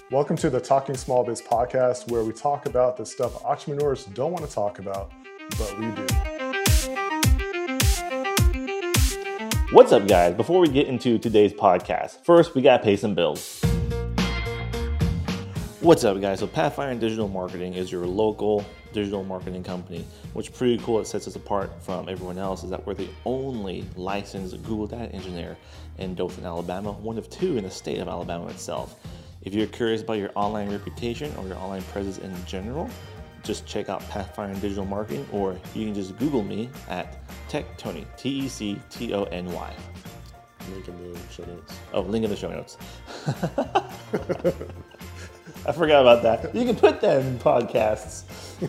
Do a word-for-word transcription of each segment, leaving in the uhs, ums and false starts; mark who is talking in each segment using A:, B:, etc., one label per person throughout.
A: Welcome to the Talking Small Biz podcast, where we talk about the stuff entrepreneurs don't want to talk about, but we do.
B: What's up, guys? Before we get into today's podcast, first we gotta pay some bills. What's up, guys? So Pathfinder Digital Marketing is your local digital marketing company, which is pretty cool. It sets us apart from everyone else is that we're the only licensed Google Data Engineer in Dothan, Alabama, one of two in the state of Alabama itself. If you're curious about your online reputation or your online presence in general, just check out Pathfinder Digital Marketing, or you can just Google me at Tectony, T E C T O N Y.
A: Link in the show notes.
B: Oh, link in the show notes. I forgot about that. You can put that in podcasts.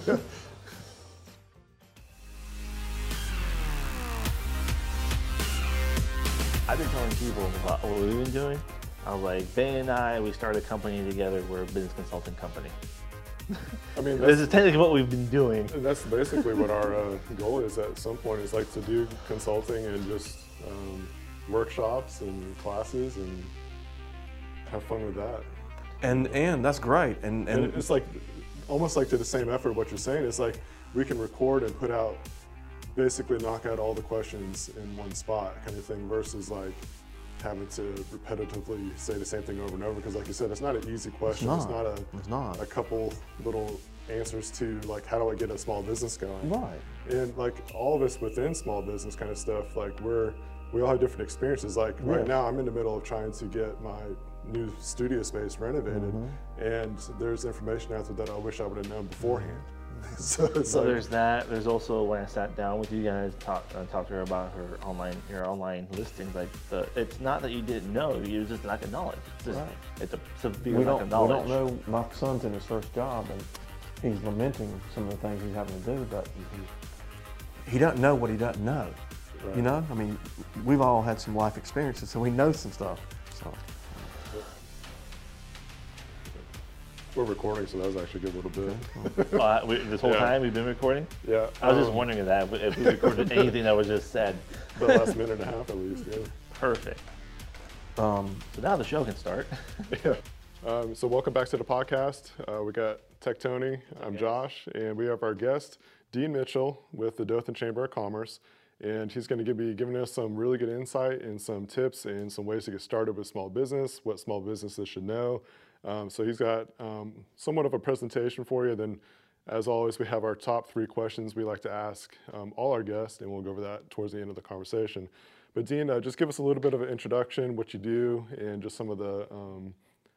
B: I've been telling people about what we've been doing. I was like, Ben and I, we started a company together. We're a business consulting company.
A: I mean,
B: this is technically what we've been doing.
A: That's basically what our uh, goal is at some point, is like to do consulting and just um, workshops and classes and have fun with that.
C: And and that's great. And, and,
A: and it's like almost like to the same effort what you're saying. It's like we can record and put out, basically knock out all the questions in one spot kind of thing, versus like having to repetitively say the same thing over and over, because like you said, it's not an easy question.
C: It's
A: It's
C: not,
A: not, a,
C: it's not.
A: a couple little answers to like, how do I get a small business going?
C: Right.
A: And like all of us within small business kind of stuff, like we're, we all have different experiences. Like
C: Yeah.
A: right now I'm in the middle of trying to get my new studio space renovated,
C: Mm-hmm.
A: and there's information out there that I wish I would have known beforehand. So it's
B: So
A: like,
B: there's that. There's also when I sat down with you guys, talked uh, talked to her about her online, your online listings. Like the, it's not that you didn't know, you just lack of knowledge. It's, just,
C: Right.
B: it's a severe
C: we
B: lack
C: don't
B: of
C: we
B: knowledge.
C: don't know. My son's in his first job, and he's lamenting some of the things he's having to do, but he, he doesn't know what he doesn't know.
A: Right.
C: You know, I mean, we've all had some life experiences, so we know some stuff. So
A: we're recording, so that was actually a good little bit.
B: Well, I- we, this whole
A: Yeah.
B: time we've been recording.
A: Yeah.
B: I was just
A: um,
B: wondering if that if we recorded anything that was just said.
A: The last minute and a half at least, yeah.
B: Perfect.
C: um,
B: So now the show can start.
A: Yeah. Um, so welcome back to the podcast. Uh, we got Tectony. I'm Josh, and we have our guest, Dean Mitchell, with the Dothan Chamber of Commerce. And he's going to be giving us some really good insight and some tips and some ways to get started with small business, what small businesses should know. Um, so he's got um, somewhat of a presentation for you. Then, as always, we have our top three questions we like to ask um, all our guests, and we'll go over that towards the end of the conversation. But Dean, uh, just give us a little bit of an introduction, what you do, and just some of the um,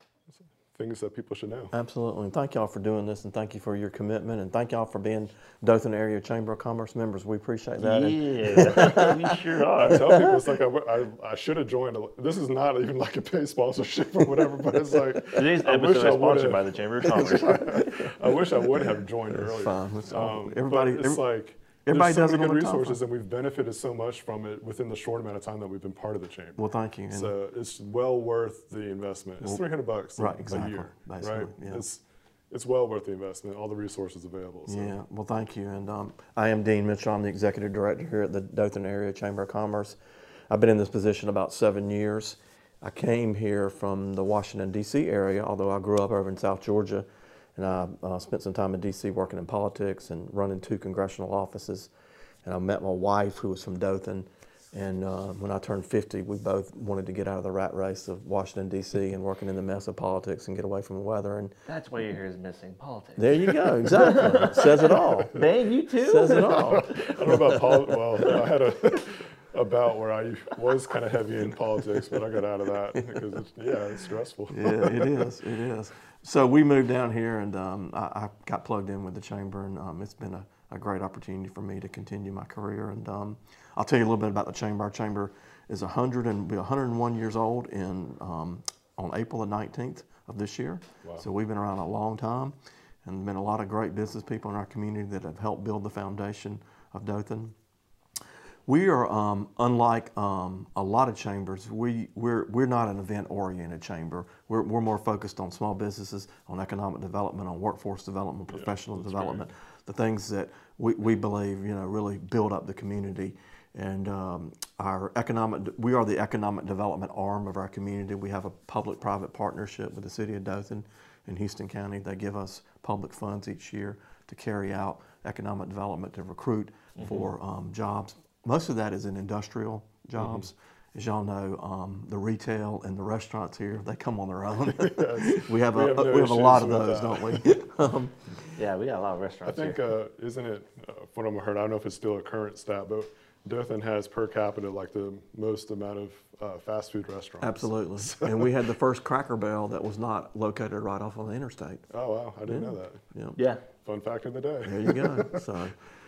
A: things that people should know.
C: absolutely. And thank y'all for doing this, and thank you for your commitment, and thank y'all for being Dothan Area Chamber of Commerce members. We appreciate that. And
B: Yeah, we sure
A: I
B: are.
A: tell people it's like I, I, I should have joined. A, this is not even like a paid sponsorship or whatever, but it's like
B: Today's
A: I wish
B: episode
A: I
B: is sponsored
A: would've-
B: by the Chamber of Commerce.
A: I wish I would have joined earlier.
C: fine. It's all-
A: Um,
C: everybody-
A: but it's
C: every-
A: like
C: everybody
A: there's so
C: does it
A: many
C: on
A: good
C: their time
A: resources,
C: frame.
A: and we've benefited so much from it within the short amount of time that we've been part of the chamber.
C: Well, thank you. And
A: So it's well worth the investment. It's three hundred bucks
C: right,
A: a
C: exactly,
A: year,
C: basically,
A: right?
C: yeah.
A: It's it's well worth the investment. All the resources available. So.
C: Yeah, well, thank you. And um, I am Dean Mitchell. I'm the executive director here at the Dothan Area Chamber of Commerce. I've been in this position about seven years. I came here from the Washington, D C area, although I grew up over in South Georgia. And I uh, spent some time in D C working in politics and running two congressional offices. And I met my wife, who was from Dothan. And uh, when I turned fifty, we both wanted to get out of the rat race of Washington, D C and working in the mess of politics and get away from the weather. And
B: That's why your hair is missing politics.
C: there you go, exactly. It says it all.
B: Man, you too.
C: Says it all.
A: I don't know about politics. Well, I had a a bout where I was kind of heavy in politics, but I got out of that because it's, yeah, it's stressful.
C: Yeah, it is. It is. So we moved down here, and um, I, I got plugged in with the chamber, and um, it's been a, a great opportunity for me to continue my career. And um, I'll tell you a little bit about the chamber. Our chamber is one hundred and be one hundred and one years old in um, on April the nineteenth of this year.
A: Wow.
C: So we've been around a long time, and been a lot of great business people in our community that have helped build the foundation of Dothan. We are um, unlike um, a lot of chambers. We we're we're not an event-oriented chamber. We're we're more focused on small businesses, on economic development, on workforce development, professional
A: that's
C: development, the things that we, we believe you know really build up the community. And um, our economic we are the economic development arm of our community. We have a public-private partnership with the city of Dothan, in Houston County. They give us public funds each year to carry out economic development, to recruit mm-hmm. for um, jobs. Most of that is in industrial jobs. Mm-hmm. As y'all know, um, the retail and the restaurants here, they come on their own. Yes. we have, we a, have, no we have a lot of those, that. don't we? um,
B: yeah, we got a lot of restaurants
A: I think,
B: here.
A: Uh, isn't it, uh, from what I heard, I don't know if it's still a current stat, but Dothan has per capita like the most amount of uh, fast food restaurants.
C: Absolutely. So. And we had the first Cracker Barrel that was not located right off on the interstate.
A: Oh, wow. I didn't
C: yeah.
A: know that.
C: Yeah.
B: yeah.
A: Fun fact of the day.
C: There you go. so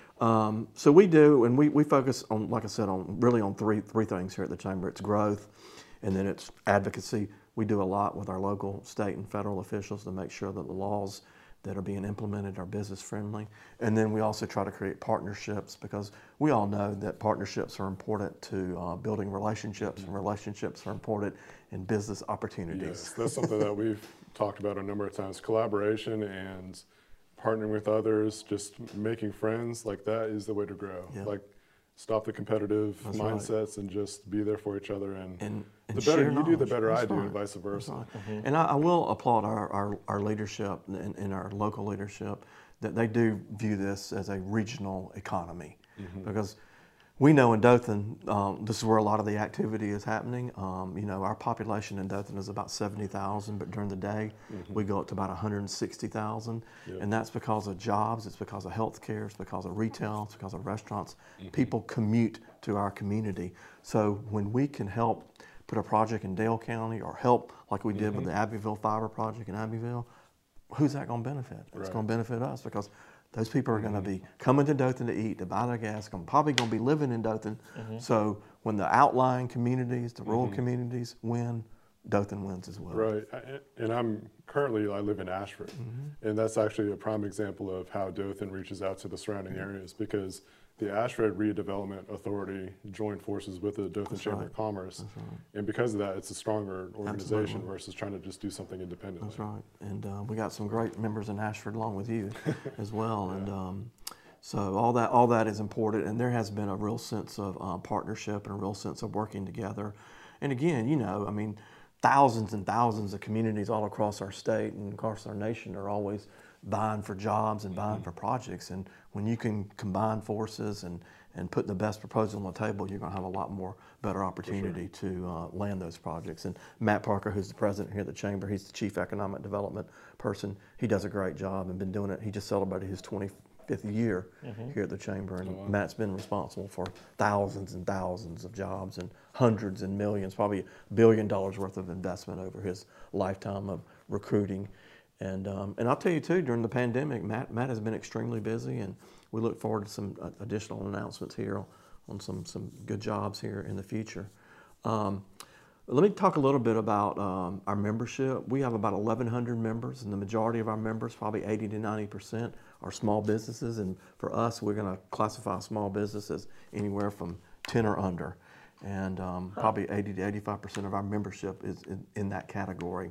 C: um, so we do, and we, we focus on, like I said, on really on three three things here at the Chamber. It's growth, and then it's advocacy. We do a lot with our local, state, and federal officials to make sure that the laws that are being implemented are business friendly. And then we also try to create partnerships, because we all know that partnerships are important to uh, building relationships, and relationships are important in business opportunities.
A: Yes, that's something that we've talked about a number of times. Collaboration and partnering with others, just making friends, like that is the way to grow.
C: Yep.
A: Like stop the competitive
C: That's
A: mindsets
C: right.
A: and just be there for each other. And,
C: and, and
A: the better you
C: knowledge.
A: do, the better
C: That's
A: I do,
C: right.
A: and vice versa.
C: Right. Mm-hmm. And I, I will applaud our, our, our leadership and, and our local leadership, that they do view this as a regional economy. Mm-hmm. Because we know in Dothan, um, this is where a lot of the activity is happening. Um, you know, our population in Dothan is about seventy thousand, but during the day, mm-hmm. we go up to about one hundred sixty thousand. Yep. And that's because of jobs, it's because of healthcare, it's because of retail, it's because of restaurants. Mm-hmm. People commute to our community. So when we can help put a project in Dale County, or help like we did mm-hmm. with the Abbeville Fiber Project in Abbeville, who's that going to benefit? Right. It's going to benefit us, because those people are going to be coming to Dothan to eat, to buy their gas, going probably going to be living in Dothan. Mm-hmm. So when the outlying communities, the rural mm-hmm. communities win, Dothan wins as well.
A: Right, and I'm currently, I live in Ashford, mm-hmm. and that's actually a prime example of how Dothan reaches out to the surrounding mm-hmm. areas, because the Ashford Redevelopment Authority joined forces with the Dothan
C: That's
A: Chamber
C: right.
A: of Commerce.
C: Right.
A: And because of that, it's a stronger organization
C: Absolutely.
A: versus trying to just do something independently.
C: That's right. And uh, we got some great members in Ashford along with you as well. Yeah. And um, so all that all that is important. And there has been a real sense of uh, partnership and a real sense of working together. And again, you know, I mean, thousands and thousands of communities all across our state and across our nation are always vying for jobs and vying mm-hmm. for projects. And when you can combine forces and, and put the best proposal on the table, you're going to have a lot more better opportunity sure. to uh, land those projects. And Matt Parker, who's the president here at the Chamber, he's the chief economic development person. He does a great job and been doing it. He just celebrated his twenty-fifth year mm-hmm. here at the Chamber. And oh, wow. Matt's been responsible for thousands and thousands of jobs and hundreds and millions, probably a billion dollars worth of investment over his lifetime of recruiting. And, um, and I'll tell you too, during the pandemic, Matt, Matt has been extremely busy, and we look forward to some uh, additional announcements here on some, some good jobs here in the future. Um, let me talk a little bit about um, our membership. We have about eleven hundred members, and the majority of our members, probably eighty to ninety percent, are small businesses. And for us, we're going to classify small business as anywhere from ten or under. And um, probably eighty to eighty-five percent of our membership is in, in that category.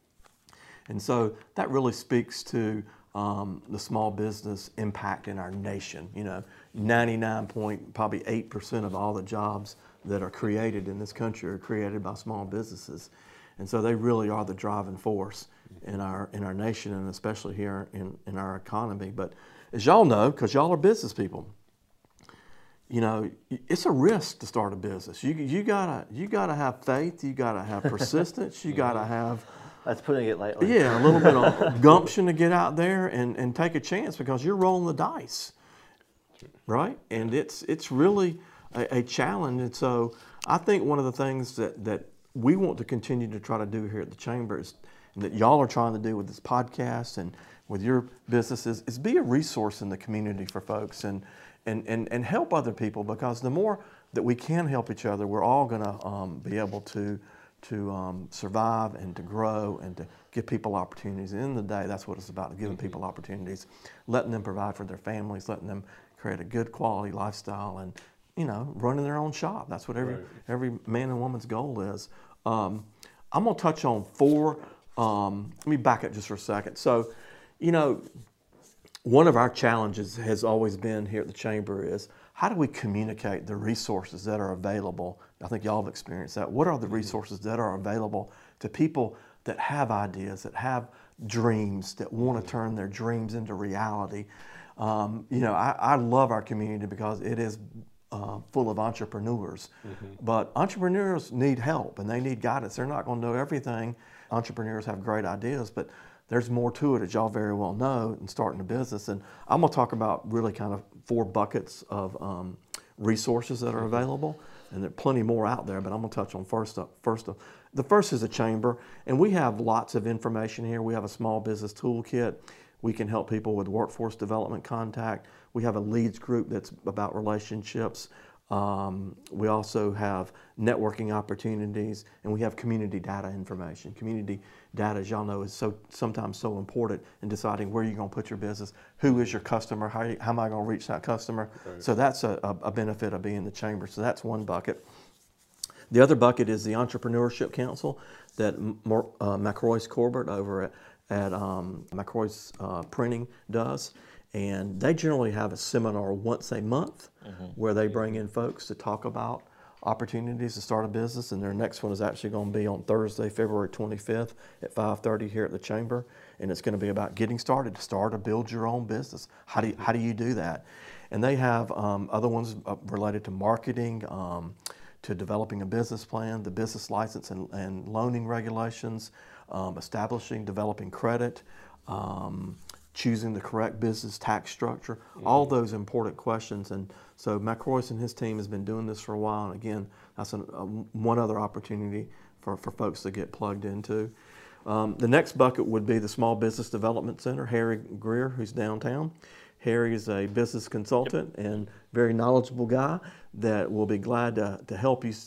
C: And so that really speaks to um, the small business impact in our nation. You know, ninety-nine point probably eight percent of all the jobs that are created in this country are created by small businesses, and so they really are the driving force in our in our nation, and especially here in in our economy. But as y'all know, because y'all are business people, you know, it's a risk to start a business. You you gotta you gotta have faith. You gotta have persistence. You gotta have
B: That's putting it lightly.
C: Yeah, a little bit of gumption to get out there and, and take a chance, because you're rolling the dice, right? And it's it's really a, a challenge. And so I think one of the things that, that we want to continue to try to do here at the Chamber is, and that y'all are trying to do with this podcast and with your businesses, is be a resource in the community for folks and, and, and, and help other people, because the more that we can help each other, we're all going to um, be able to to um, survive and to grow and to give people opportunities. At the end of the day, that's what it's about, giving people opportunities, letting them provide for their families, letting them create a good quality lifestyle, and, you know, running their own shop. That's what every, right. every man and woman's goal is. Um, I'm gonna touch on four, um, let me back up just for a second. So, you know, one of our challenges has always been here at the Chamber is, how do we communicate the resources that are available? I think y'all have experienced that. What are the resources that are available to people that have ideas, that have dreams, that want to turn their dreams into reality. Um, you know, I, I love our community because it is uh, full of entrepreneurs. Mm-hmm. But entrepreneurs need help and they need guidance. They're not going to know everything. Entrepreneurs have great ideas, but there's more to it, as y'all very well know, in starting a business. And I'm going to talk about really kind of four buckets of um, resources that are available. And there are plenty more out there, but I'm going to touch on first up. First up, the first is a chamber, and we have lots of information here. We have a small business toolkit. We can help people with workforce development contact. We have a leads group that's about relationships. Um, we also have networking opportunities, and we have community data information. Community data, as y'all know, is so sometimes so important in deciding where you're going to put your business, who is your customer, how, you, how am I going to reach that customer. Right. So that's a, a benefit of being in the chamber. So that's one bucket. The other bucket is the Entrepreneurship Council that uh, McRoyce Corbett over at, at um, McRoyce uh, Printing does. And they generally have a seminar once a month mm-hmm. where they bring in folks to talk about opportunities to start a business. And their next one is actually going to be on Thursday, February twenty-fifth at five thirty here at the Chamber. And it's going to be about getting started to start or build your own business. How do you, how do you do that? And they have um, other ones related to marketing, um, to developing a business plan, the business license and, and loaning regulations, um, establishing, developing credit, um, choosing the correct business tax structure, mm-hmm. all those important questions. And so McRoyce and his team has been doing this for a while. And again, that's an, uh, one other opportunity for, for folks to get plugged into. Um, the next bucket would be the Small Business Development Center, Harry Greer, who's downtown. Harry is a business consultant yep. and very knowledgeable guy that will be glad to, to help you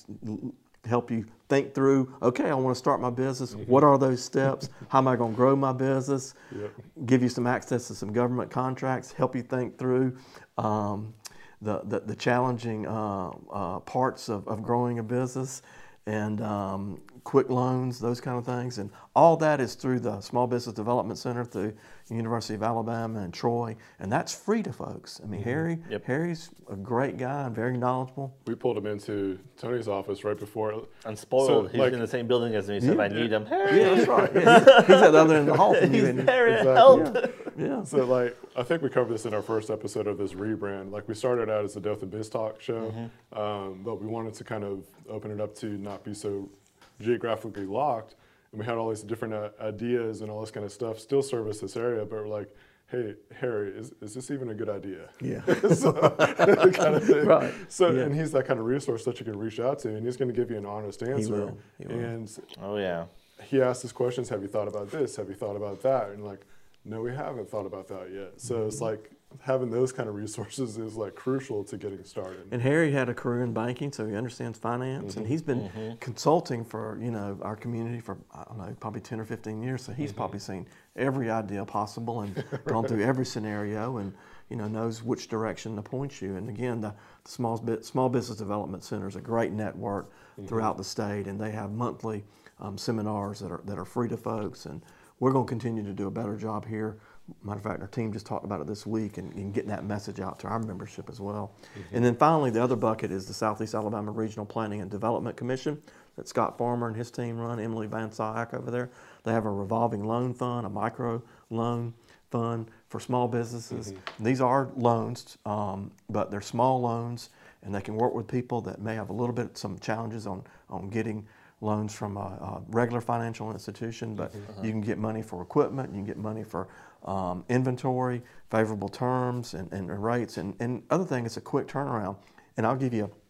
C: help you think through, okay, I want to start my business. Mm-hmm. What are those steps? How am I going to grow my business? Yep. Give you some access to some government contracts, help you think through um, the, the, the challenging uh, uh, parts of, of growing a business and um, quick loans, those kind of things. And all that is through the Small Business Development Center, through the University of Alabama and Troy. And that's free to folks. I mean, mm-hmm. Harry, yep. Harry's a great guy and very knowledgeable.
A: We pulled him into Tony's office right before.
B: Unspoiled. So, he's like, in the same building as me, so yeah, if I need him, Harry.
C: Yeah, that's right. Yeah, he's, he's at the other end of the hall from you.
B: He's Harry,
A: exactly.
B: help.
C: Yeah. yeah.
A: So, like, I think we covered this in our first episode of this rebrand. Like, we started out as the Dothan Biz Talk show, mm-hmm. um, but we wanted to kind of open it up to not be so geographically locked, and we had all these different uh, ideas and all this kind of stuff still service this area, but we're like, hey, Harry, is, is this even a good idea?
C: Yeah.
A: so, kind of thing.
C: Right.
A: So,
C: yeah.
A: and he's that kind of resource that you can reach out to, and he's going to give you an honest answer.
C: He will. He will.
A: And
B: oh, yeah.
A: he asks us questions, have you thought about this? Have you thought about that? And like, no, we haven't thought about that yet. So mm-hmm. it's like, having those kind of resources is like crucial to getting started.
C: And Harry had a career in banking, so he understands finance, mm-hmm. and he's been mm-hmm. consulting for, you know, our community for, I don't know, probably ten or fifteen years, so he's mm-hmm. probably seen every idea possible and right. gone through every scenario and, you know, knows which direction to point you. And again, the, the Small, Small Business Development Center is a great network mm-hmm. throughout the state, and they have monthly um, seminars that are, that are free to folks, and we're going to continue to do a better job here. Matter of fact, our team just talked about it this week and, and getting that message out to our membership as well. Mm-hmm. And then finally, the other bucket is the Southeast Alabama Regional Planning and Development Commission that Scott Farmer and his team run, Emily Van Syak over there. They have a revolving loan fund, a micro loan fund for small businesses. Mm-hmm. These are loans, um, but they're small loans, and they can work with people that may have a little bit, some challenges on, on getting loans from a, a regular financial institution, but uh-huh. you can get money for equipment, you can get money for um, inventory, favorable terms and, and rates, and, and other thing, it's a quick turnaround. And I'll give you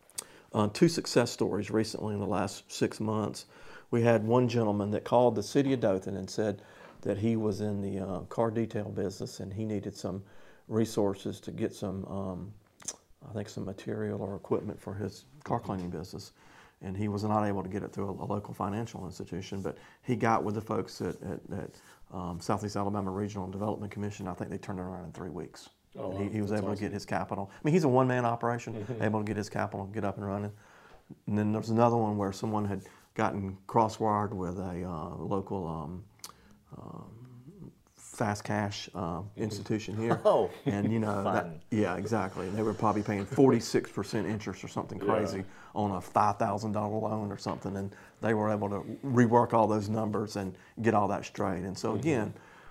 C: uh, two success stories recently in the last six months. We had one gentleman that called the city of Dothan and said that he was in the uh, car detail business and he needed some resources to get some, um, I think some material or equipment for his car cleaning business. And he was not able to get it through a, a local financial institution, but he got with the folks at, at, at um, Southeast Alabama Regional Development Commission. I think they turned it around in three weeks. Oh, wow. he, he was That's able awesome. to get his capital. I mean, he's a one-man operation, mm-hmm. able to get his capital, get up and running. And then there was another one where someone had gotten cross-wired with a uh, local um, um, fast cash uh, institution here.
B: Oh,
C: and you know, that,
B: fun.
C: yeah, exactly. And they were probably paying forty-six percent interest or something crazy
A: Yeah.
C: on a five thousand dollar loan or something, and they were able to rework all those numbers and get all that straight. And so again,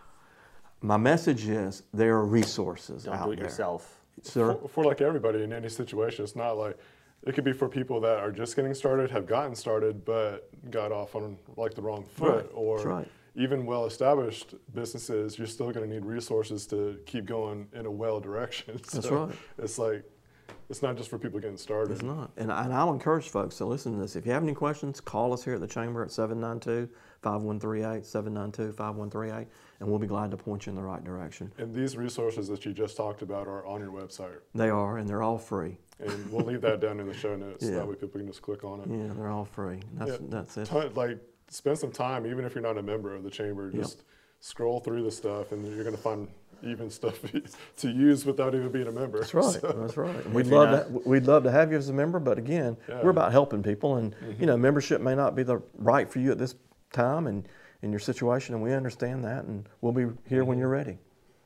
C: my message is there are resources
B: Don't
C: out
B: do it
C: there.
B: yourself.
C: Sir?
A: For, for like everybody in any situation, it's not like, it could be for people that are just getting started, have gotten started, but got off on like the wrong foot,
C: Right.
A: or
C: That's right.
A: even well-established businesses, you're still going to need resources to keep going in a well direction.
C: That's
A: So
C: right.
A: It's like, it's not just for people getting started.
C: It's not. And, I, and I'll encourage folks to listen to this. If you have any questions, call us here at the Chamber at seven nine two, five one three eight, seven nine two, five one three eight, and we'll be glad to point you in the right direction.
A: And these resources that you just talked about are on your website.
C: They are, and they're all free.
A: And we'll leave that down in the show notes.
C: Yeah.
A: That way people can just click on it.
C: Yeah, they're all free. That's,
A: Yeah.
C: that's it.
A: Ton- like, spend some time, even if you're not a member of the chamber, just scroll through the stuff, and you're going to find even stuff to use without even being a member.
C: That's right.
A: So,
C: That's right. And we'd
B: you're
C: love
B: not-
C: to, we'd love to have you as a member, but again,
A: Yeah.
C: we're about helping people, and you know, membership may not be the right for you at this time and in your situation, and we understand that, and we'll be here when you're ready.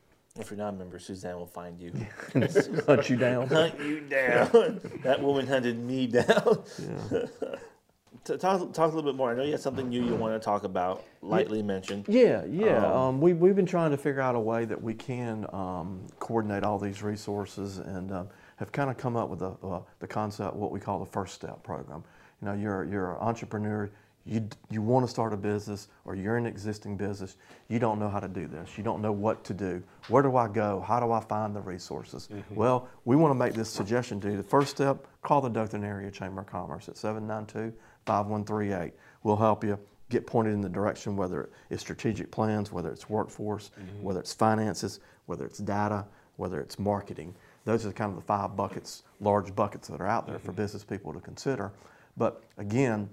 B: If you're not a member, Suzanne will find you.
C: Hunt you down.
B: Hunt you down. That woman hunted me down.
C: Yeah.
B: T- Talk, talk a little bit more. I know you had something new you want to talk about, lightly mentioned.
C: Yeah, yeah.
B: Um,
C: Um, we, we've been trying to figure out a way that we can um, coordinate all these resources, and um, have kind of come up with a, uh, the concept, what we call the First Step program. You know, you're, you're an entrepreneur, you, you want to start a business, or you're in an existing business, you don't know how to do this, you don't know what to do. Where do I go? How do I find the resources? Mm-hmm. Well, we want to make this suggestion to you. The first step, call the Dothan Area Chamber of Commerce at seven nine two, five one three eight. We'll help you get pointed in the direction, whether it's strategic plans, whether it's workforce, mm-hmm. whether it's finances, whether it's data, whether it's marketing. Those are kind of the five buckets, large buckets that are out there mm-hmm. for business people to consider. But again,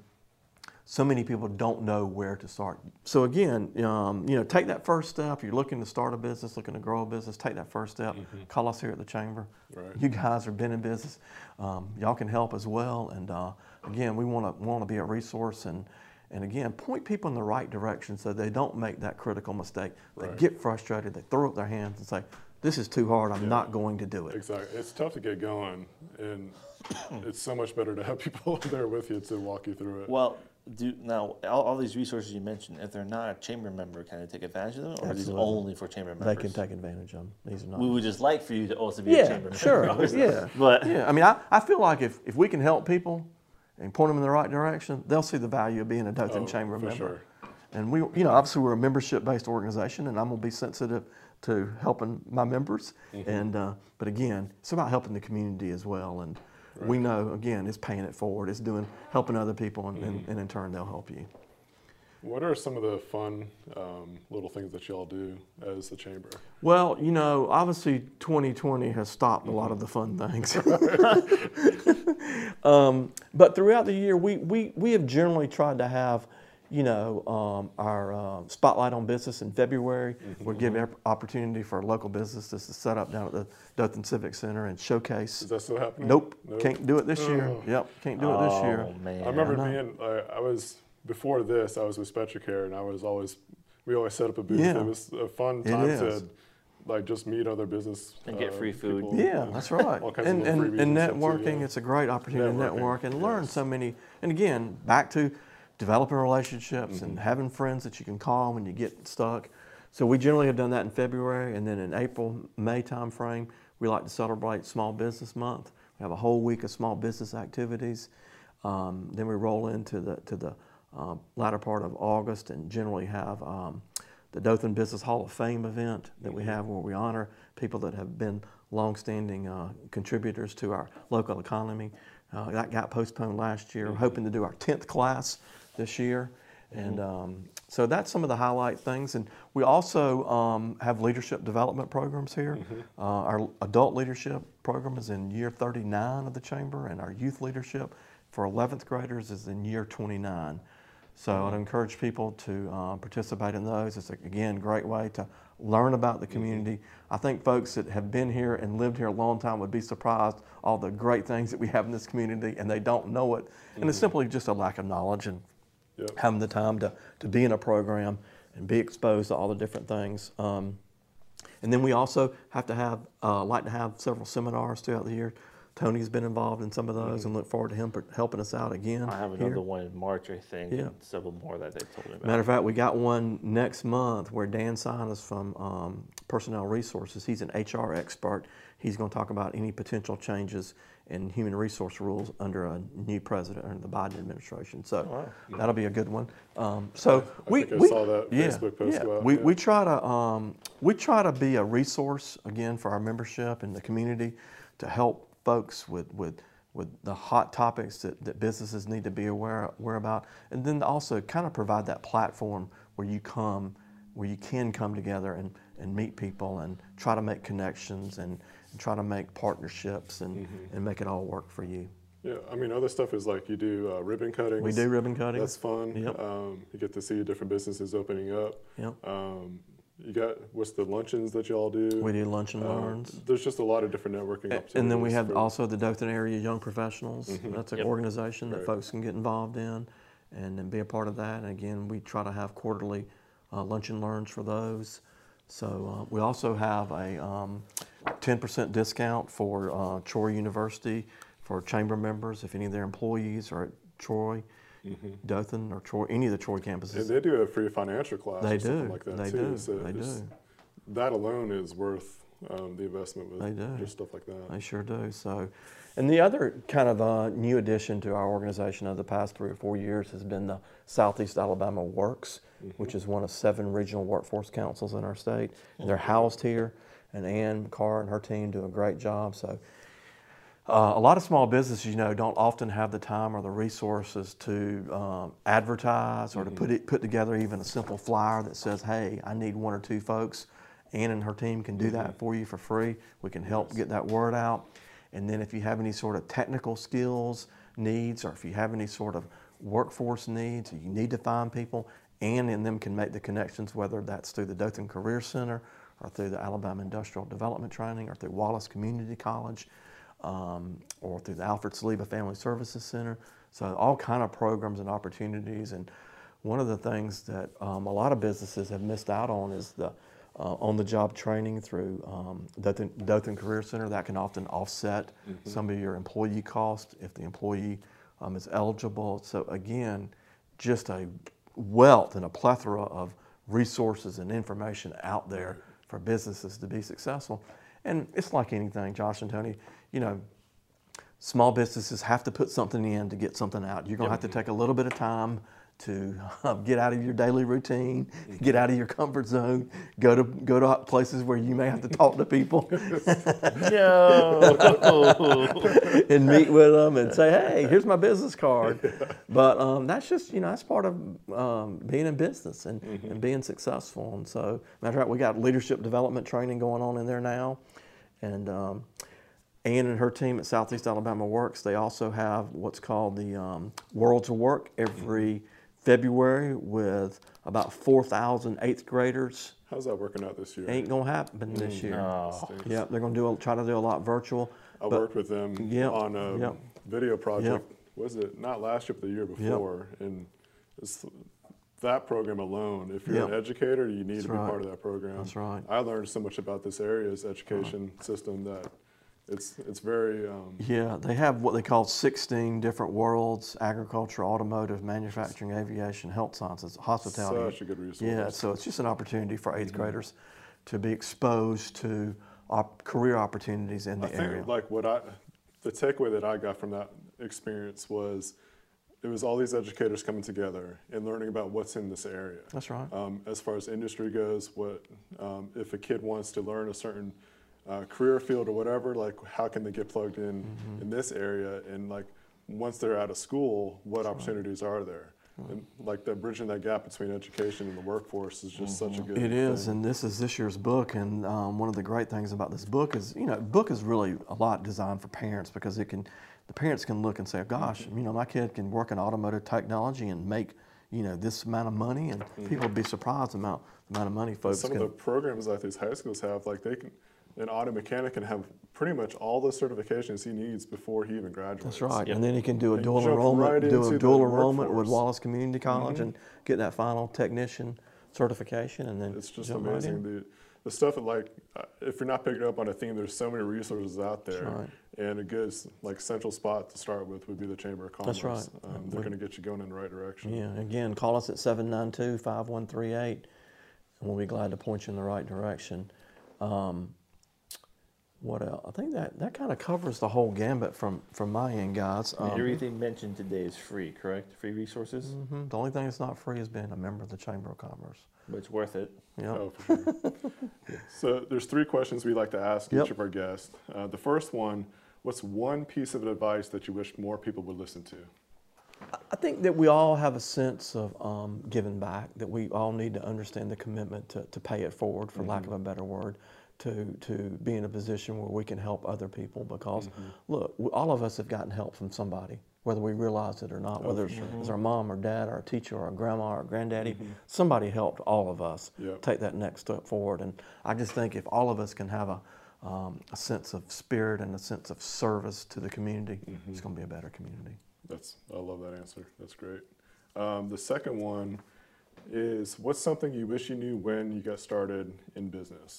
C: so many people don't know where to start. So again, um, you know, take that first step. You're looking to start a business, looking to grow a business, take that first step. Mm-hmm. Call us here at the Chamber.
A: Right.
C: You guys have been in business. Um, y'all can help as well. And uh, again, we want to want to be a resource, and and again, point people in the right direction so they don't make that critical mistake. They
A: Right.
C: get frustrated, they throw up their hands and say, "This is too hard. I'm
A: Yeah.
C: not going to do it."
A: Exactly. It's tough to get going, and it's so much better to have people there with you to walk you through it.
B: Well, do now all, all these resources you mentioned, if they're not a chamber member, can they take advantage of them, or are these
C: Absolutely.
B: only for chamber members?
C: They can take advantage of them. These are not.
B: We would just like for you to also be a
C: Yeah,
B: chamber member.
C: sure. Yeah,
B: But
C: yeah. I mean, I, I feel like if, if we can help people and point them in the right direction, they'll see the value of being a Dothan
A: Oh,
C: Chamber
A: for
C: member.
A: sure.
C: And we, you know, obviously we're a membership-based organization, and I'm gonna be sensitive to helping my members. Mm-hmm. And uh, but again, it's about helping the community as well. And right. we know, again, it's paying it forward. It's doing helping other people, and, mm-hmm. and, and in turn they'll help you.
A: What are some of the fun um, little things that y'all do as the chamber?
C: Well, you know, obviously twenty twenty has stopped a lot of the fun things. um, but throughout the year, we, we, we have generally tried to have, you know, um, our uh, Spotlight on Business in February. Mm-hmm. We'll give opportunity for local businesses to set up down at the Dothan Civic Center and showcase.
A: Is that still happening?
C: Nope,
A: nope.
C: can't do it this year.
A: Oh.
C: Yep, can't do it this year.
B: Oh, man.
A: I remember
C: I
A: being, uh, I was, before this, I was with SpectraCare, and I was always, we always set up a booth.
C: Yeah.
A: It was a fun
C: It
A: time
C: is.
A: to like just meet other business.
B: And get
A: uh,
B: free food.
A: people.
C: Yeah, that's right.
A: All kinds
C: and
A: of little
C: and,
A: freebies
C: and
A: and stuff too,
C: networking,
A: yeah.
C: it's a great opportunity to
A: Networking,
C: network and learn
A: yes.
C: so many. And again, back to developing relationships
A: Mm-hmm.
C: and having friends that you can call when you get stuck. So we generally have done that in February, and then in April, May time frame, we like to celebrate Small Business Month. We have a whole week of small business activities. Um, then we roll into the to the uh, latter part of August, and generally have um, the Dothan Business Hall of Fame event that we have, where we honor people that have been longstanding uh, contributors to our local economy. Uh, that got postponed last year. We're hoping to do our tenth class this year. And um, so that's some of the highlight things. And we also um, have leadership development programs here. Mm-hmm. uh, our adult leadership program is in year thirty-nine of the Chamber, and our youth leadership for eleventh graders is in year twenty-nine. So mm-hmm. I'd encourage people to uh, participate in those. It's, a, again, a great way to learn about the community. Mm-hmm. I think folks that have been here and lived here a long time would be surprised all the great things that we have in this community, and they don't know it. Mm-hmm. And it's simply just a lack of knowledge, and
A: Yep.
C: having the time to, to be in a program and be exposed to all the different things. Um, and then we also have to have, uh, like to have several seminars throughout the year. Tony's been involved in some of those, mm-hmm. and look forward to him helping us out again.
B: I have another
C: here.
B: one in March, I think,
C: yeah.
B: and several more that they told me about.
C: Matter of fact, we got one next month where Dan Sinus from um, Personnel Resources, he's an H R expert. He's going to talk about any potential changes in human resource rules under a new president under the Biden administration. So
B: oh, wow.
C: that'll be a good one. Um, so
A: I
C: we,
A: think I
C: we
A: saw that
C: yeah,
A: Facebook post
C: yeah.
A: go out.
C: We,
A: yeah.
C: we try to um, we try to be a resource again for our membership and the community to help folks with with with the hot topics that, that businesses need to be aware aware about, and then also kind of provide that platform where you come, where you can come together and, and meet people and try to make connections and, and try to make partnerships and, mm-hmm. and make it all work for you.
A: Yeah, I mean, other stuff is like you do uh, ribbon cuttings.
C: We do ribbon cutting.
A: That's fun.
C: Yep.
A: Um, you get to see different businesses opening up.
C: Yep.
A: Um, you got, what's the luncheons that y'all do?
C: We do lunch and
A: um,
C: learns.
A: There's just a lot of different networking opportunities.
C: And then we have
A: for,
C: also the Dothan Area Young Professionals.
A: Mm-hmm.
C: That's an
B: yep.
C: organization that
A: right.
C: folks can get involved in and, and be a part of that. And again, we try to have quarterly uh, lunch and learns for those. So uh, we also have a um, ten percent discount for uh, Troy University for chamber members if any of their employees are at Troy, mm-hmm. Dothan, or Troy, any of the Troy campuses.
A: And they do a free financial class
C: they
A: or
C: do.
A: something like that
C: they
A: too.
C: Do.
A: So
C: they do.
A: That alone is worth um, the investment with
C: they do.
A: just stuff like that.
C: They sure do. So, and the other kind of uh, new addition to our organization over the past three or four years has been the Southeast Alabama Works, mm-hmm. which is one of seven regional workforce councils in our state. And they're housed here, and Ann Carr and her team do a great job. So, uh, a lot of small businesses, you know, don't often have the time or the resources to um, advertise or mm-hmm. to put it put together even a simple flyer that says, "Hey, I need one or two folks." Ann and her team can do that for you for free. We can help yes. get that word out. And then if you have any sort of technical skills needs, or if you have any sort of workforce needs, or you need to find people, Ann and them can make the connections, whether that's through the Dothan Career Center or through the Alabama Industrial Development Training or through Wallace Community College um, or through the Alfred Saliba Family Services Center. So all kind of programs and opportunities. And one of the things that um, a lot of businesses have missed out on is the Uh, on-the-job training through um, Dothan, Dothan Career Center. That can often offset mm-hmm. some of your employee costs if the employee um, is eligible. So again, just a wealth and a plethora of resources and information out there for businesses to be successful. And it's like anything, Josh and Tony, you know, small businesses have to put something in to get something out. You're gonna yep. have to take a little bit of time to uh, get out of your daily routine, get out of your comfort zone, go to go to places where you may have to talk to people, and meet with them and say, "Hey, here's my business card." But um, that's just you know that's part of um, being in business and, mm-hmm. and being successful. And so, matter of fact, we got leadership development training going on in there now, and. Um, Ann and her team at Southeast Alabama Works, they also have what's called the um, Worlds of Work every February with about four thousand eighth graders.
A: How's that working out this year?
C: Ain't gonna happen this
A: Mm,
C: year.
A: no.
C: Yeah, they're gonna do a, try to do a lot virtual.
A: I worked with them
C: yep,
A: on a
C: yep.
A: video project.
C: Yep.
A: Was it not last year, but the year before? Yep. And it's, that program alone, if you're
C: yep.
A: an educator, you need
C: That's
A: to be
C: right.
A: part of that program.
C: That's right.
A: I learned so much about this area's education right. system that it's it's very. Um,
C: yeah, they have what they call sixteen different worlds: agriculture, automotive, manufacturing, aviation, health sciences, hospitality.
A: Such a good resource.
C: Yeah, so it's just an opportunity for eighth mm-hmm. graders to be exposed to op- career opportunities in the
A: I think
C: area.
A: Like what I, the takeaway that I got from that experience was, it was all these educators coming together and learning about what's in this area.
C: That's right.
A: Um, as far as industry goes, what um, if a kid wants to learn a certain uh, career field or whatever, like how can they get plugged in mm-hmm. in this area? And like once they're out of school, what That's opportunities right. are there? Right. And like that bridging that gap between education and the workforce is just mm-hmm. such a good
C: It is,
A: thing.
C: and this is this year's book. And um, one of the great things about this book is, you know, book is really a lot designed for parents because it can. The parents can look and say, gosh, mm-hmm. you know, my kid can work in automotive technology and make, you know, this amount of money, and mm-hmm. people would be surprised about the amount of money folks
A: Some
C: can.
A: of the programs that these high schools have, like they can, an auto mechanic can have pretty much all the certifications he needs before he even graduates.
C: That's right,
B: yep.
C: and then he can do a
A: and
C: dual
A: jump
C: enrollment,
A: right
C: do a
A: into
C: dual
A: the
C: enrollment
A: workforce.
C: with Wallace Community College
A: mm-hmm.
C: and get that final technician certification, and then
A: It's just
C: jump right
A: amazing.
C: in.
A: The, the stuff that like, uh, if you're not picking up on a theme, there's so many resources out there.
C: right.
A: And a good like central spot to start with would be the Chamber of Commerce.
C: That's right.
A: Um,
C: And
A: they're
C: we-
A: going to get you going in the right direction.
C: Yeah, again, call us at seven nine two, five one three eight, and we'll be glad to point you in the right direction. Um, what else? I think that, that kind of covers the whole gambit from, from my end, guys. Um,
B: Everything mentioned today is free, correct? Free resources,
C: mhm. The only thing that's not free is being a member of the Chamber of Commerce.
B: but it's worth it.
C: Yep.
A: Oh, for sure. So there's three questions we like to ask
C: Yep.
A: each of our guests. Uh, the first one, what's one piece of advice that you wish more people would listen to?
C: I think that we all have a sense of um, giving back, that we all need to understand the commitment to, to pay it forward, for lack of a better word, to, to be in a position where we can help other people because, look, we, all of us have gotten help from somebody, whether we realize it or not,
A: Oh,
C: whether
A: for
C: it's,
A: sure.
C: it's our mom or dad or our teacher or our grandma or granddaddy, somebody helped all of us
A: Yep.
C: take that next step forward. And I just think if all of us can have a, um, a sense of spirit and a sense of service to the community, it's going to be a better community.
A: That's, I love that answer. That's great. Um, the second one is, what's something you wish you knew when you got started in business?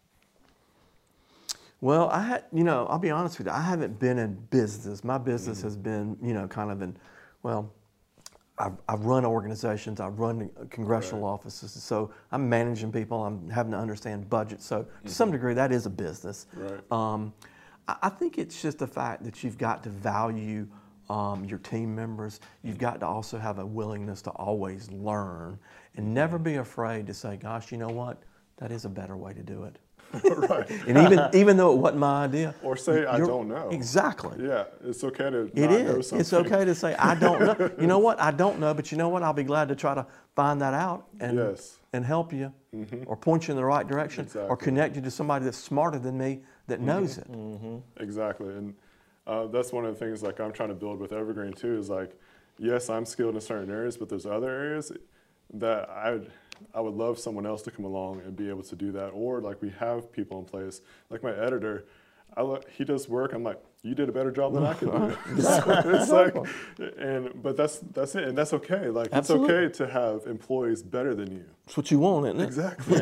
C: Well, I had, you know, I'll be honest with you, I haven't been in business. My business has been, you know, kind of in, well, I've, I've run organizations, I've run congressional
A: Right.
C: offices, so I'm managing people, I'm having to understand budgets. So to some degree, that is a business.
A: Right.
C: Um, I, I think it's just the fact that you've got to value um, your team members. You've got to also have a willingness to always learn and never be afraid to say, gosh, you know what, that is a better way to do it.
A: Right.
C: And even even though it wasn't my idea.
A: Or say, I
C: you're-
A: don't know.
C: Exactly.
A: Yeah, it's okay to
C: It
A: not know
C: is.
A: something.
C: It's okay to say, I don't know. You know what? I don't know, but you know what? I'll be glad to try to find that out and,
A: Yes.
C: and help you or point you in the right direction or
A: Exactly.
C: connect you to somebody that's smarter than me that knows it.
A: Exactly, and uh, that's one of the things like I'm trying to build with Evergreen too. Is like, yes, I'm skilled in certain areas, but there's other areas that I would I would love someone else to come along and be able to do that. Or like we have people in place, like my editor. I look, he does work. I'm like, you did a better job than I could do. So it's like, and but that's that's it, and that's okay. Like
C: Absolutely.
A: it's okay to have employees better than you.
C: That's what you want, isn't it?
A: Exactly.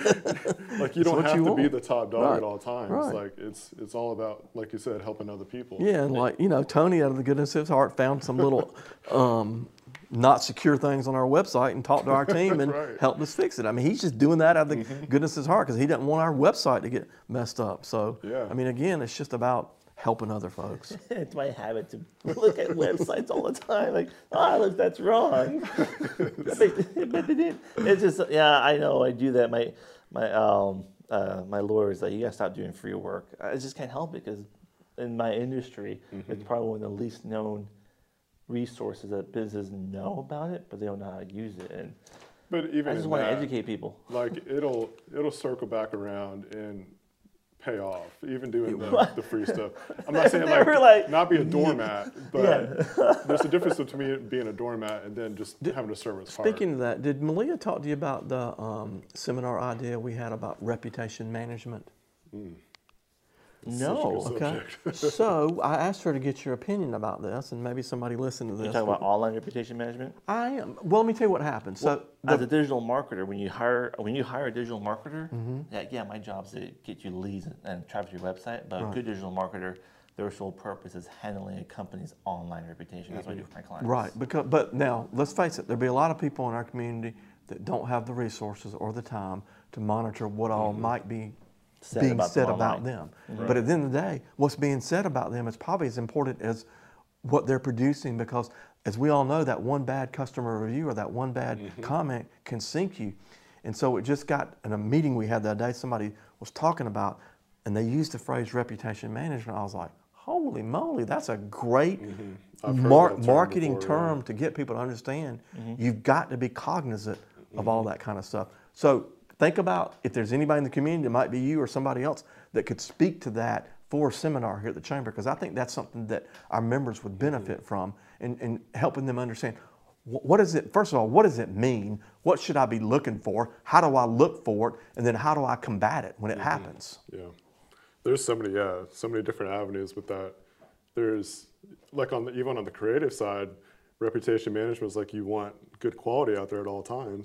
A: Like you
C: It's
A: don't
C: what
A: have
C: you
A: to be
C: want.
A: the top dog
C: Right.
A: at all times.
C: Right.
A: Like it's it's all about, like you said, helping other people.
C: Yeah, and like, you know, Tony, out of the goodness of his heart, found some little um, not secure things on our website and talked to our team and
A: Right.
C: helped us fix it. I mean, he's just doing that out of the goodness of his heart because he doesn't want our website to get messed up. So,
A: Yeah.
C: I mean, again, it's just about helping other folks.
B: It's my habit to look at websites all the time. Like, ah, look, that's wrong. But it- it's just, yeah, I know I do that. My my um uh, my lawyer is like, you gotta stop doing free work. I just can't help it because in my industry, it's probably one of the least known resources that businesses know about it, but they don't know how to use it. And
A: But even
B: I just
A: in
B: want to
A: that,
B: educate people.
A: like it'll it'll circle back around and pay off. Even doing the, the free stuff. I'm not saying
B: They
A: like,
B: were like-
A: not be a doormat, but
B: Yeah.
A: there's a difference between being a doormat and then just having to serve its heart.
C: Speaking of that, did Malia talk to you about the um, seminar idea we had about reputation management?
B: No.
A: Such a good
C: Okay.
A: subject.
C: So I asked her to get your opinion about this, and maybe somebody listened to this.
B: You're talking about online reputation management?
C: I am. Well, let me tell you what happened. So
B: As
C: the-
B: a digital marketer, when you hire when you hire a digital marketer,
C: Mm-hmm.
B: yeah, yeah, my job is to get you leads and, and traffic to your website. But a good digital marketer, their sole purpose is handling a company's online reputation. That's what I do for my clients.
C: Right, because but now let's face it, there'll be a lot of people in our community that don't have the resources or the time to monitor what all might be
B: Said
C: being
B: about
C: said
B: them
C: about
B: online.
C: them. But at the end of the day, what's being said about them is probably as important as what they're producing, because as we all know, that one bad customer review or that one bad comment can sink you. And so it just got in a meeting we had the other day, somebody was talking about, and they used the phrase reputation management. I was like, holy moly, that's a great
A: I've heard
C: mar-
A: that term
C: marketing
A: before, yeah.
C: term to get people to understand. You've got to be cognizant of all that kind of stuff. So think about if there's anybody in the community, it might be you or somebody else, that could speak to that for a seminar here at the Chamber, because I think that's something that our members would benefit from, and, and helping them understand wh- what is it, first of all, what does it mean? What should I be looking for? How do I look for it? And then how do I combat it when it happens?
A: Yeah, there's so many, yeah, so many different avenues with that. There's like on the, even on the creative side, reputation management is like you want good quality out there at all times,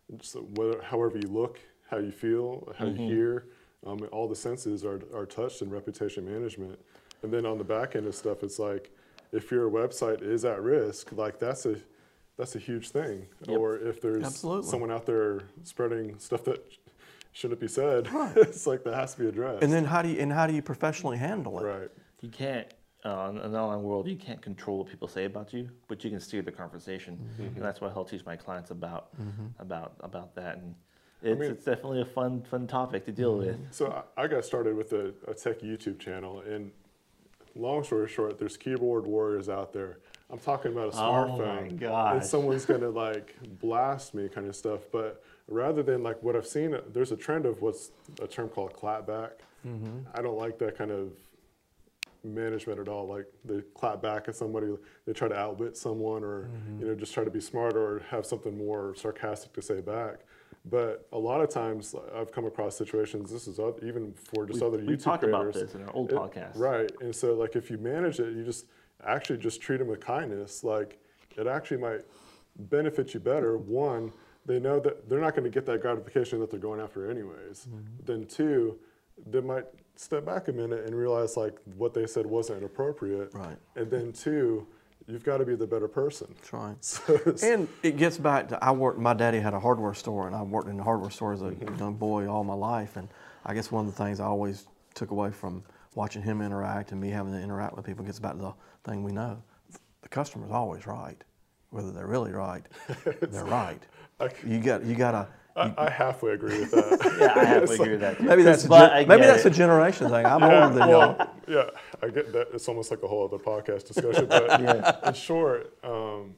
A: just whether, however you look, how you feel, how
B: Mm-hmm.
A: you hear, um, all the senses are, are touched in reputation management. And then on the back end of stuff, it's like, if your website is at risk, like that's a, that's a huge thing.
B: Yep.
A: Or if there's
C: Absolutely.
A: someone out there spreading stuff that shouldn't be said,
C: Right.
A: it's like that has to be addressed.
C: And then how do you and how do you professionally handle it?
A: Right.
B: You can't, uh, in the online world, you can't control what people say about you, but you can steer the conversation.
C: Mm-hmm.
B: And that's what I help teach my clients about, about, about that. And it's,
A: mean-
B: it's definitely a fun, fun topic to deal with.
A: So I, I got started with a, a tech YouTube channel, and long story short, there's keyboard warriors out there. I'm talking about a
B: Oh my
A: smartphone,
B: gosh.
A: and someone's gonna like blast me, kind of stuff. But rather than like what I've seen, there's a trend of what's a term called clapback. I don't like that kind of management at all. Like they clap back at somebody, they try to outwit someone, or you know just try to be smart or have something more sarcastic to say back. But a lot of times I've come across situations. This is oth- even for just other
B: We
A: YouTube
B: talked about
A: creators.
B: this in our old
A: It-
B: podcast.
A: Right. And so like if you manage it, you just actually just treat them with kindness. Like it actually might benefit you better. One, they know that they're not going to get that gratification that they're going after anyways. Then two, they might step back a minute and realize like what they said wasn't appropriate.
C: Right.
A: And then two, you've got to be the better person.
C: That's right.
A: So it's-
C: And it gets back to I worked. My daddy had a hardware store, and I worked in the hardware store as a young boy all my life. And I guess one of the things I always took away from watching him interact and me having to interact with people gets back to the thing we know: the customer's always right, whether they're really right. They're right.
A: I,
C: You got you gotta.
A: I, I halfway agree with that.
B: Yeah, I halfway agree with that too.
C: Maybe that's a
B: But
C: gen-
B: I
C: maybe
B: get
C: that's
B: it.
C: a generation thing. I'm older than y'all.
A: Well, yeah, I get that. It's almost like a whole other podcast discussion. But in short, um,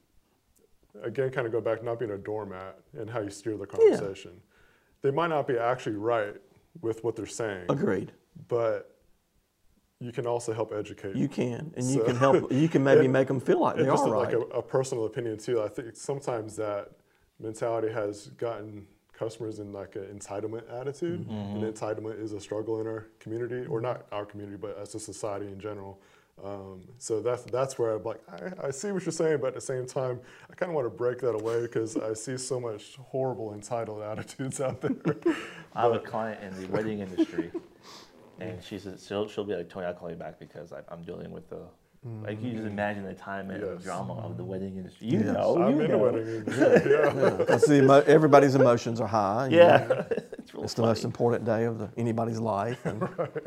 A: again, kind of go back to not being a doormat and how you steer the conversation. They might not be actually right with what they're saying,
C: Agreed.
A: but you can also help educate.
C: You can, and you
A: So-
C: can help. You can maybe
A: and-
C: make them feel like
A: and
C: they
A: just
C: are
A: a,
C: right.
A: like a, a personal opinion too. I think sometimes that mentality has gotten customers in like an entitlement attitude, and entitlement is a struggle in our community, or not our community, but as a society in general. Um, so that's that's where I'm like, I, I see what you're saying, but at the same time, I kind of want to break that away because I see so much horrible entitled attitudes out there.
B: I have a client in the wedding industry, and she said she'll, she'll be like, Tony, I'll call you back because I, I'm dealing with the, like you just imagine the time and
A: Yes.
B: drama of the wedding industry. You
C: Yes.
B: know,
A: I'm
B: you
A: in
B: know.
A: the wedding industry, yeah.
C: Because the emo- everybody's emotions are high. you know.
B: Yeah, it's real
C: It's the
B: funny.
C: most important day of the, anybody's life. And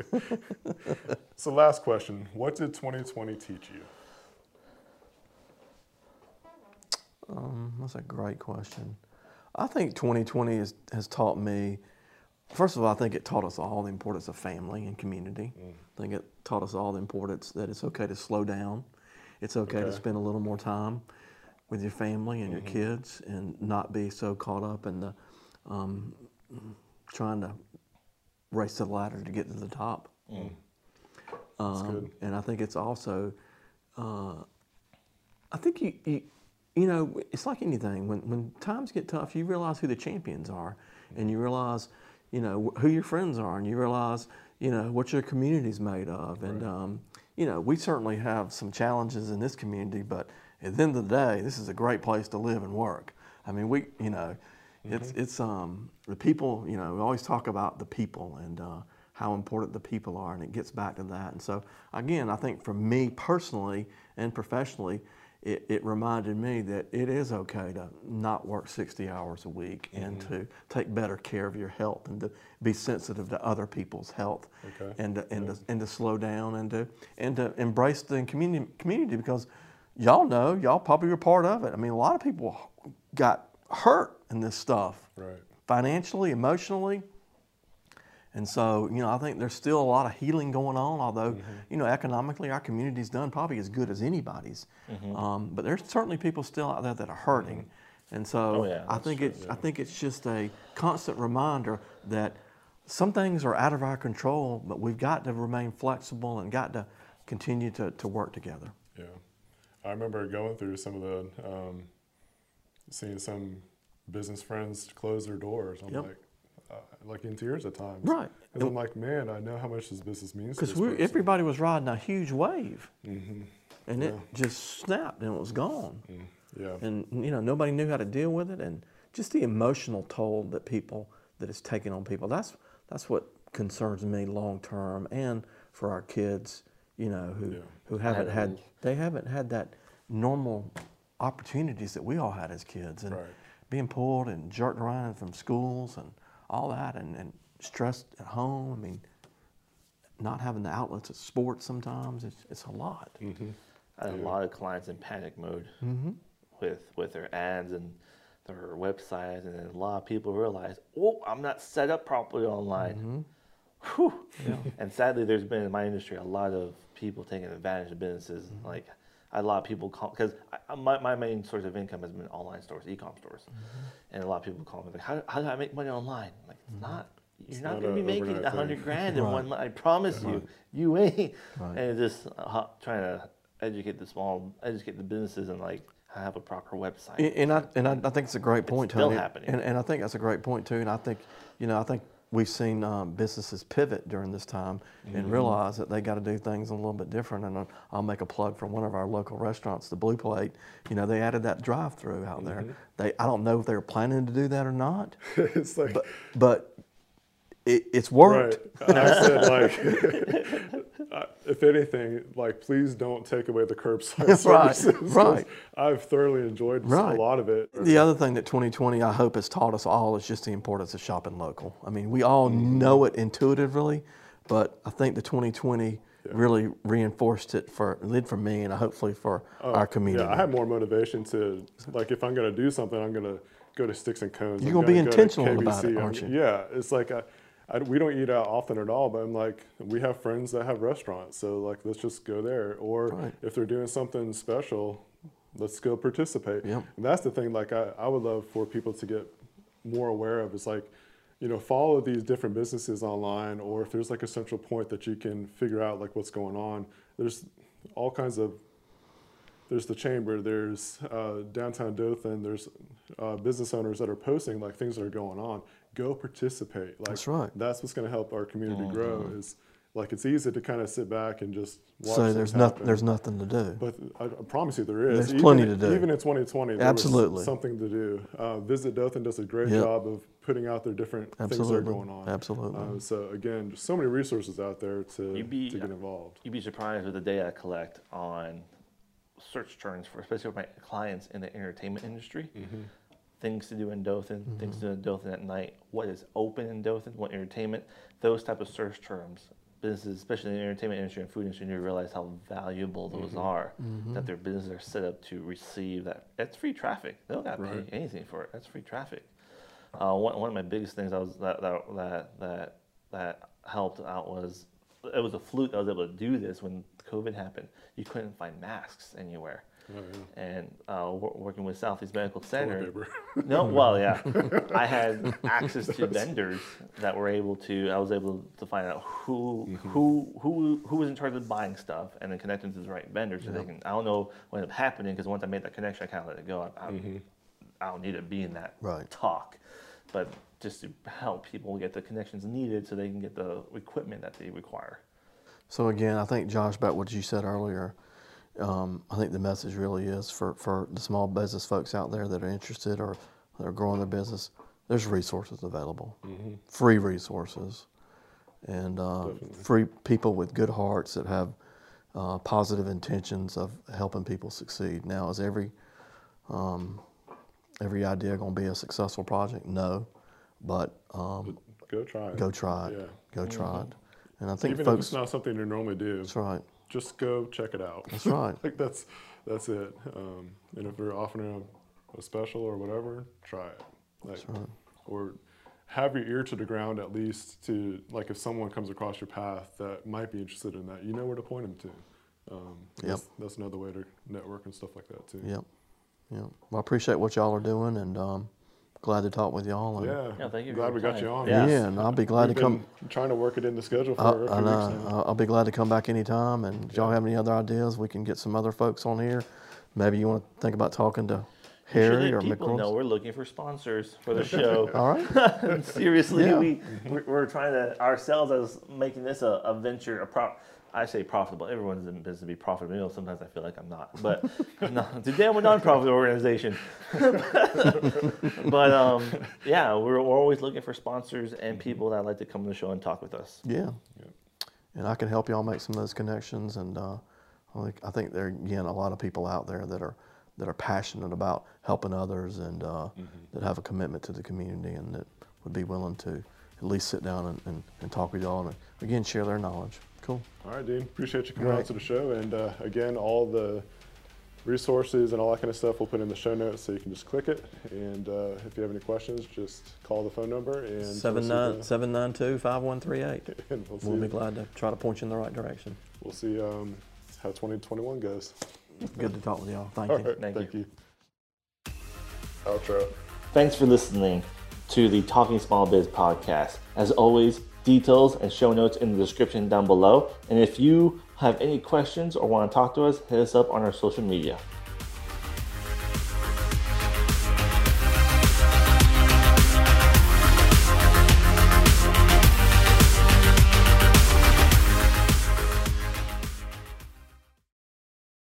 A: So last question, what did twenty twenty teach you?
C: um, that's a great question. I think twenty twenty has, has taught me, first of all, I think it taught us all the importance of family and community. I think it taught us all the importance that it's okay to slow down. It's okay, to
A: Okay.
C: spend a little more time with your family and your kids and not be so caught up in the um, trying to race to the ladder to get to the top. Um,
A: good.
C: and I think it's also, uh, I think you, you, you know, it's like anything. When when times get tough, you realize who the champions are, and you realize, you know, who your friends are, and you realize, you know, what your community's made of. And um, you know, we certainly have some challenges in this community, but at the end of the day, this is a great place to live and work. I mean, we, you know, it's it's um the people. You know, we always talk about the people and uh, how important the people are, and it gets back to that. And so, again, I think for me personally and professionally, it, it reminded me that it is okay to not work sixty hours a week and to take better care of your health and to be sensitive to other people's health,
A: Okay.
C: and to, and to, and to slow down and to and to embrace the community community because y'all know, y'all probably were part of it. I mean, a lot of people got hurt in this stuff,
A: Right.
C: financially, emotionally. And so, you know, I think there's still a lot of healing going on, although,
A: Mm-hmm.
C: you know, economically our community's done probably as good as anybody's.
A: Mm-hmm.
C: Um, but there's certainly people still out there that are hurting. And so
B: Oh, yeah,
C: I
B: that's
C: think
B: true,
C: it's I think it's just a constant reminder that some things are out of our control, but we've got to remain flexible and got to continue to, to work together.
A: Yeah, I remember going through some of the, um, seeing some business friends close their doors. I'm
C: Yep.
A: like, uh, like in tears at times.
C: Right.
A: Because I'm like, man, I know how much this business means to
C: Because
A: this person.
C: everybody was riding a huge wave,
A: Mm-hmm.
C: and it
A: Yeah.
C: just snapped and it was gone.
A: Yeah.
C: And you know, nobody knew how to deal with it, and just the emotional toll that people that it's taking on people. That's that's what concerns me long term, and for our kids, you know, who
A: Yeah.
C: who haven't had they haven't had that normal opportunities that we all had as kids, and
A: Right.
C: being pulled and jerked around from schools and all that, and, and stressed at home. I mean, not having the outlets of sports sometimes, it's, it's a lot.
A: Mm-hmm.
B: I had a lot of clients in panic mode with with their ads and their websites, and then a lot of people realize, oh, I'm not set up properly online. Whew. And sadly, there's been in my industry a lot of people taking advantage of businesses. Like a lot of people call, because my, my main source of income has been online stores, e-com stores, and a lot of people call me like, how, how do I make money online? I'm like, it's not. You're
A: It's
B: not,
A: not
B: going to
A: a
B: be making
A: overnight
B: a hundred
A: thing.
B: grand in
C: Right.
B: one month. I promise you, you ain't.
C: Right.
B: And it's just uh, trying to educate the small, educate the businesses, and like have a proper website.
C: And, and I and I, I think it's a great point,
B: still
C: Tony.
B: happening.
C: And, and I think that's a great point too. And I think, you know, I think we've seen um, businesses pivot during this time and realize that they got to do things a little bit different. And I'll, I'll make a plug for one of our local restaurants, the Blue Plate. You know, they added that drive-through out there. They I don't know if they were planning to do that or not,
A: It's like,
C: but but it, it's worked.
A: right. I said, like, uh, if anything, like, please don't take away the curbside
C: Right,
A: services. 'cause
C: right.
A: I've thoroughly enjoyed
C: Right.
A: a lot of it.
C: The other thing that twenty twenty, I hope, has taught us all is just the importance of shopping local. I mean, we all know it intuitively, but I think the twenty twenty really reinforced it for, did for me, and hopefully for our community.
A: Yeah, I have more motivation to, like, if I'm going to do something, I'm going to go to Sticks and Cones.
C: You're
A: I'm
C: gonna be
A: go to
C: intentional
A: K B
C: about it,
A: C. I'm-
C: aren't you?
A: Yeah, it's like, I, I, we don't eat out often at all, but I'm like, we have friends that have restaurants, so like, let's just go there. Or
C: Right.
A: if they're doing something special, let's go participate.
C: Yep.
A: And that's the thing, like, I, I would love for people to get more aware of, is like, you know, follow these different businesses online, or if there's like a central point that you can figure out like what's going on. There's all kinds of, there's the Chamber, there's uh, downtown Dothan, there's uh, business owners that are posting like things that are going on. Go participate. Like,
C: That's right.
A: That's what's going to help our community grow. Is like, it's easy to kind of sit back and just watch
C: so
A: things
C: there's nothing,
A: happen.
C: there's nothing to do.
A: But I, I promise you there is.
C: There's
A: even,
C: plenty to do.
A: Even in twenty twenty, there
C: Absolutely.
A: was something to do. Uh, Visit Dothan does a great
C: Yep.
A: job of putting out their different things that
C: Absolutely.
A: are going on.
C: Absolutely.
A: Uh, so again, just so many resources out there to,
B: You'd be-
A: to get involved.
B: You'd be surprised with the data I collect on search terms for, especially for my clients in the entertainment industry. Things to do in Dothan, things to do in Dothan at night, what is open in Dothan, what entertainment, those type of search terms. Businesses, especially in the entertainment industry and food industry, you realize how valuable those are. That their businesses are set up to receive that. That's free traffic. They don't got to
A: Right.
B: pay anything for it. That's free traffic. Uh, one, one of my biggest things I was that that that that, that helped out was it was a fluke that I was able to do this when COVID happened. You couldn't find masks anywhere.
A: Oh, yeah.
B: And uh, wor- working with Southeast Medical Center.
A: paper.
B: No, well, yeah, I had access to vendors that were able to. I was able to find out who who who who was in charge of buying stuff, and then connect them to the right vendors. So they can. I don't know what ended up happening, because once I made that connection, I kind of let it go. I, I, I don't need to be in that
C: Right.
B: talk, but just to help people get the connections needed so they can get the equipment that they require.
C: So again, I think, Josh, about what you said earlier, um, I think the message really is for, for the small business folks out there that are interested or that are growing their business, there's resources available, free resources, and uh, free people with good hearts that have uh, positive intentions of helping people succeed. Now, is every um, every idea going to be a successful project? No, but um,
A: Go try it.
C: go try it.
A: Yeah.
C: Go try it. And I think
A: Even if
C: folks,
A: it's not something you normally do,
C: that's right.
A: just go check it out.
C: That's right.
A: Like that's that's it. Um, and if they're offering a, a special or whatever, try it. Like,
C: right.
A: Or have your ear to the ground at least to, like, if someone comes across your path that might be interested in that, you know where to point them to. Um,
C: Yep.
A: that's, that's another way to network and stuff like that too.
C: Yep. Yep. Well, I appreciate what y'all are doing, and um, glad to talk with y'all. And,
A: Yeah.
B: Yeah, thank you for
A: Glad
B: your
A: we got
B: time.
A: you on.
B: Yeah.
C: yeah, and I'll be glad
A: We've
C: to come.
A: been trying to work it in the schedule for
C: I,
A: a few
C: I
A: weeks
C: know.
A: now.
C: I'll I'll be glad to come back anytime. And if y'all have any other ideas, we can get some other folks on here. Maybe you want to think about talking to
B: Sure
C: Harry
B: that
C: or
B: people
C: McCrory.
B: know we're looking for sponsors for the show.
C: All right.
B: Seriously,
C: Yeah.
B: we we're, we're trying to ourselves as making this a, a venture. A prop. I say profitable. Everyone's in business to be profitable. You know, sometimes I feel like I'm not, but no, today I'm a non-profit organization. But um, yeah, we're, we're always looking for sponsors and people that like to come on the show and talk with us.
C: Yeah. yeah. And I can help y'all make some of those connections. And uh, I think, I think there are, again, a lot of people out there that are that are passionate about helping others and uh, mm-hmm. that have a commitment to the community and that would be willing to at least sit down and, and, and talk with y'all and, again, share their knowledge. Cool.
A: All right, Dean. Appreciate you coming
C: Great.
A: out to the show. And uh, again, all the resources and all that kind of stuff we'll put in the show notes so you can just click it. And uh, if you have any questions, just call the phone number. and
C: seven nine two, five one three eight.
A: And we'll,
C: we'll be glad to try to point you in the right direction.
A: We'll see um, how twenty twenty-one goes.
C: Good to talk with y'all. Thank
A: all
C: you.
A: Right,
B: thank,
A: thank
B: you.
A: you. Outro.
B: Thanks for listening to the Talking Small Biz podcast. As always, details and show notes in the description down below. And if you have any questions or want to talk to us, hit us up on our social media.